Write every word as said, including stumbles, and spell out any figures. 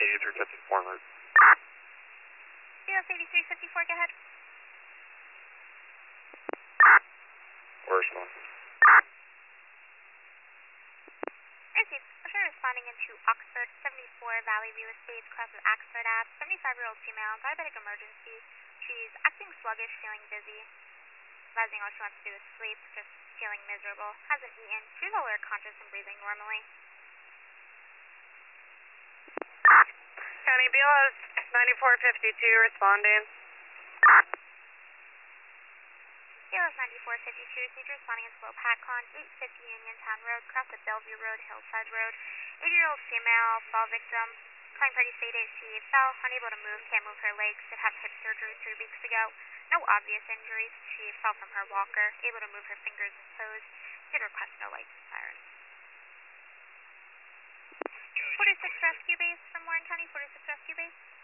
eighty-three fifty-four en route. Yes, eighty-three fifty-four, go ahead. Where's one? Received. Ocean responding into Oxford, seventy-four Valley View Estates, cross of Oxford Ave, seventy-five-year-old female, diabetic emergency. She's acting sluggish, feeling dizzy. Advising all she wants to do is sleep, just feeling miserable. Hasn't eaten. She's alert, conscious, and breathing normally. County B L S ninety-four fifty-two responding. B L S ninety-four fifty-two, senior responding into Low Patcon, eight fifty Uniontown Road, cross of Bellevue Road, Hillside Road. eighty-year-old female, fall victim. Calling party stated she fell, unable to move, can't move her legs, did have hip surgery three weeks ago. No obvious injuries. She fell from her walker, able to move her fingers and toes. Did request no lights and sirens. forty-six Rescue Base from Warren County, forty-six Rescue Base.